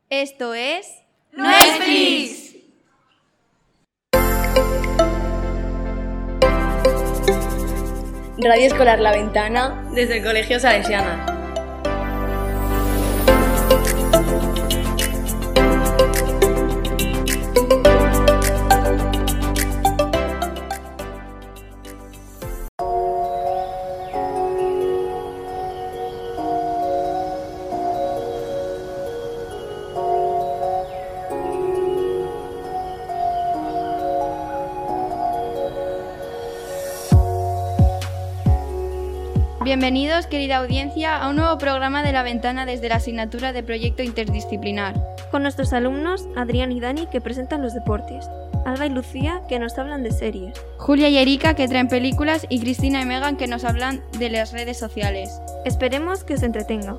Esto es... ¡Netflix! Radio Escolar La Ventana, desde el Colegio Salesianas. Bienvenidos, querida audiencia, a un nuevo programa de La Ventana desde la asignatura de Proyecto Interdisciplinar. Con nuestros alumnos, Adrián y Dani, que presentan los deportes, Alba y Lucía, que nos hablan de series, Julia y Erika, que traen películas, y Cristina y Megan, que nos hablan de las redes sociales. Esperemos que os entretenga.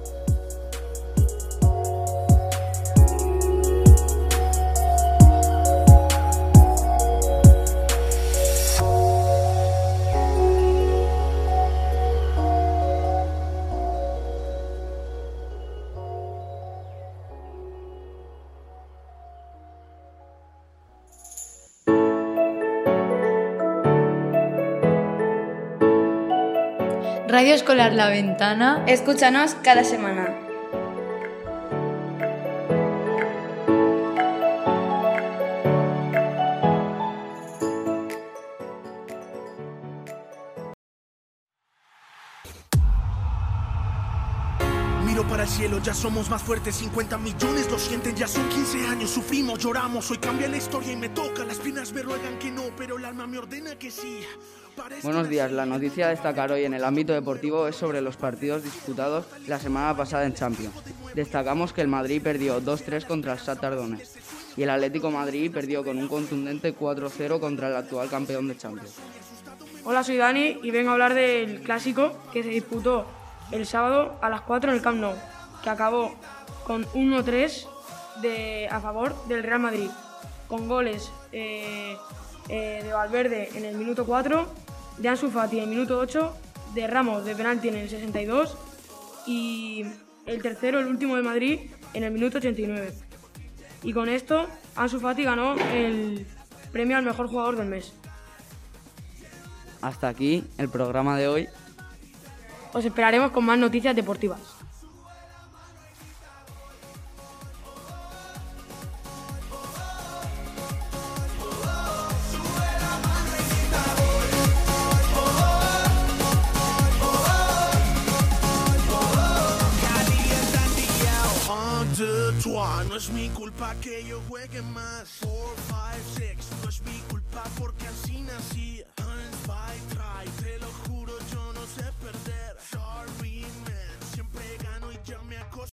Radio Escolar La Ventana. Escúchanos cada semana. Miro para el cielo, ya somos más fuertes, 50 millones lo sienten, ya son 15 años, sufrimos, lloramos, hoy cambia la historia y me toca, las piernas me ruegan que no, pero el alma me ordena que sí. Buenos días, la noticia a destacar hoy en el ámbito deportivo es sobre los partidos disputados la semana pasada en Champions. Destacamos que el Madrid perdió 2-3 contra el Shakhtar Donetsk y el Atlético Madrid perdió con un contundente 4-0 contra el actual campeón de Champions. Hola, soy Dani y vengo a hablar del clásico que se disputó el sábado a las 4 en el Camp Nou, que acabó con 1-3 a favor del Real Madrid, con goles de Valverde en el minuto 4, de Ansu Fati en el minuto 8, de Ramos de penalti en el 62 y el tercero, el último de Madrid, en el minuto 89. Y con esto, Ansu Fati ganó el premio al mejor jugador del mes. Hasta aquí el programa de hoy. Os esperaremos con más noticias deportivas. No es mi culpa que yo juegue más. 4, 5, 6, no es mi culpa porque así nací. 1, 2, 3, te lo juro, yo no sé perder. Sorry man, siempre gano y ya me acostumbré.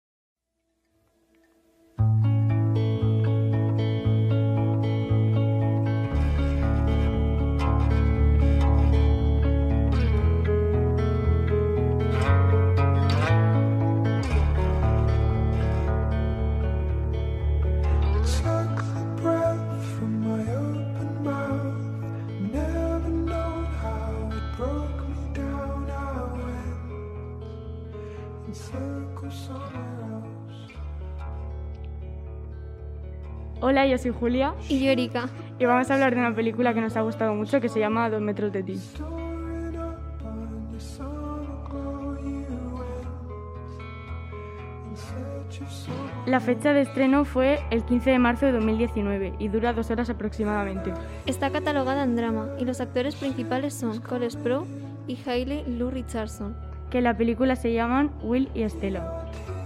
Hola, yo soy Julia. Y yo, Erika. Y vamos a hablar de una película que nos ha gustado mucho que se llama 2 metros de ti. La fecha de estreno fue el 15 de marzo de 2019 y dura 2 horas aproximadamente. Está catalogada en drama y los actores principales son Cole Sprouse y Hailey Lou Richardson. Que en la película se llaman Will y Stella.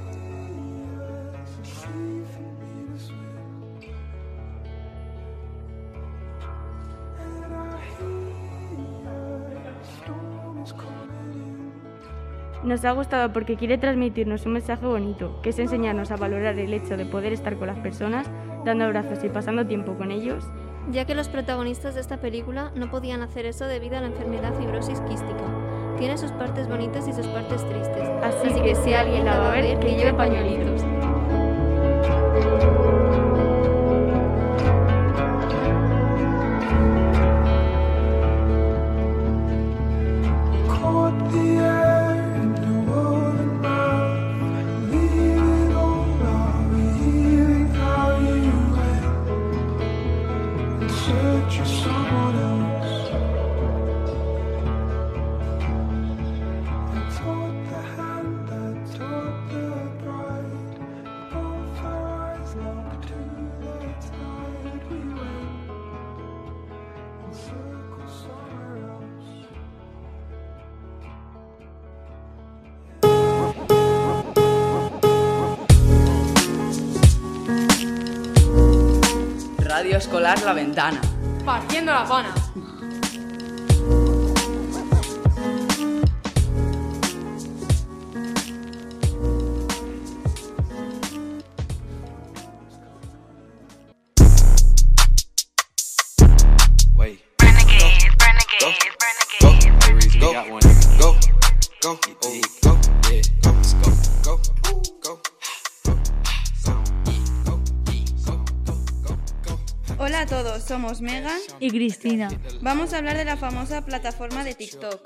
Nos ha gustado porque quiere transmitirnos un mensaje bonito, que es enseñarnos a valorar el hecho de poder estar con las personas, dando abrazos y pasando tiempo con ellos. Ya que los protagonistas de esta película no podían hacer eso debido a la enfermedad fibrosis quística. Tiene sus partes bonitas y sus partes tristes. Así que si alguien la va a ver, que lleve pañuelitos. Radio Escolar La Ventana. Partiendo la pana. Hola a todos, somos Megan Y Cristina. Vamos a hablar de la famosa plataforma de TikTok.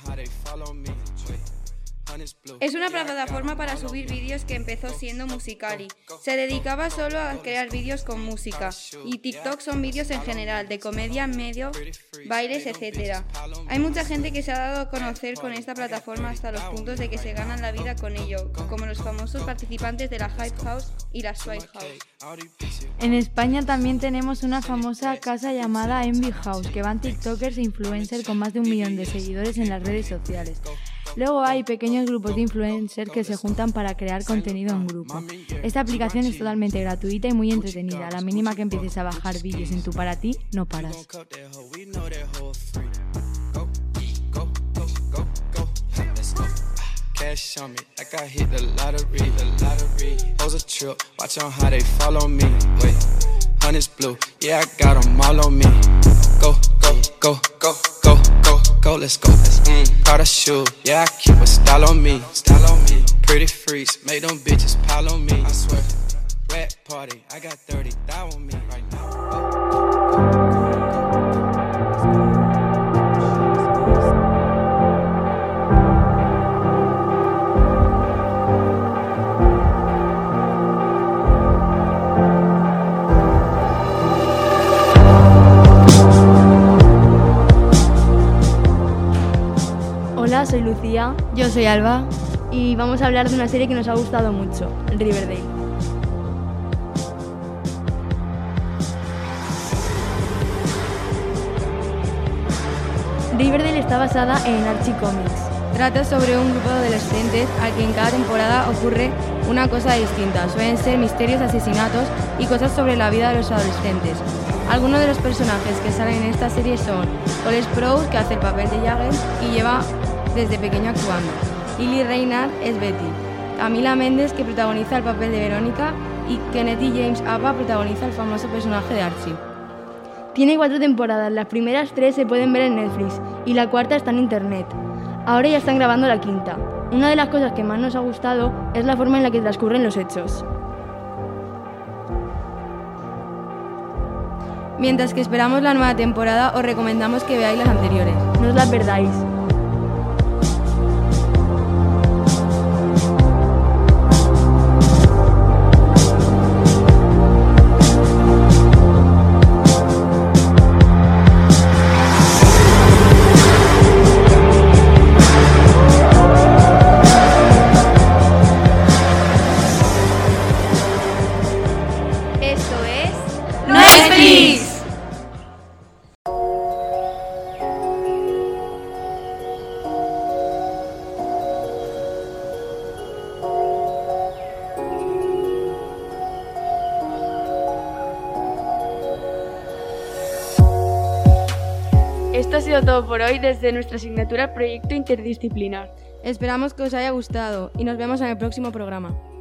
Es una plataforma para subir vídeos que empezó siendo Musical.ly. Se dedicaba solo a crear vídeos con música, y TikTok son vídeos en general, de comedia, medio, bailes, etc. Hay mucha gente que se ha dado a conocer con esta plataforma hasta los puntos de que se ganan la vida con ello, como los famosos participantes de la Hype House y la Swag House. En España también tenemos una famosa casa llamada Envy House, que van tiktokers e influencers con más de 1 millón de seguidores en las redes sociales. Luego hay pequeños grupos de influencers que se juntan para crear contenido en grupo. Esta aplicación es totalmente gratuita y muy entretenida. A la mínima que empieces a bajar vídeos en tu para ti, no paras. Cash on me, like I hit the lottery, Hoes a trip, watch on how they follow me. Wait, honey's blue, yeah, I got them all on me. Go, go, go, go, go, go, go, let's go. Got a shoe, yeah, I keep a style on me. Pretty freaks, make them bitches pile on me. I swear, rat party, I got 30 thou on me right now. Hola, soy Lucía. Yo soy Alba. Y vamos a hablar de una serie que nos ha gustado mucho, Riverdale. Riverdale está basada en Archie Comics. Trata sobre un grupo de adolescentes al que en cada temporada ocurre una cosa distinta. Suelen ser misterios, asesinatos y cosas sobre la vida de los adolescentes. Algunos de los personajes que salen en esta serie son Cole Sprouse, que hace el papel de Jagger y lleva desde pequeño actuando. Lily Reinhardt es Betty. Camila Mendes, que protagoniza el papel de Verónica, y Kennedy James Appa protagoniza el famoso personaje de Archie. Tiene 4 temporadas, las primeras 3 se pueden ver en Netflix y la 4ª está en internet. Ahora ya están grabando la 5ª. Una de las cosas que más nos ha gustado es la forma en la que transcurren los hechos. Mientras que esperamos la nueva temporada, os recomendamos que veáis las anteriores. No os las perdáis. Esto es ¡Netflix! Esto ha sido todo por hoy desde nuestra asignatura Proyecto Interdisciplinar. Esperamos que os haya gustado y nos vemos en el próximo programa.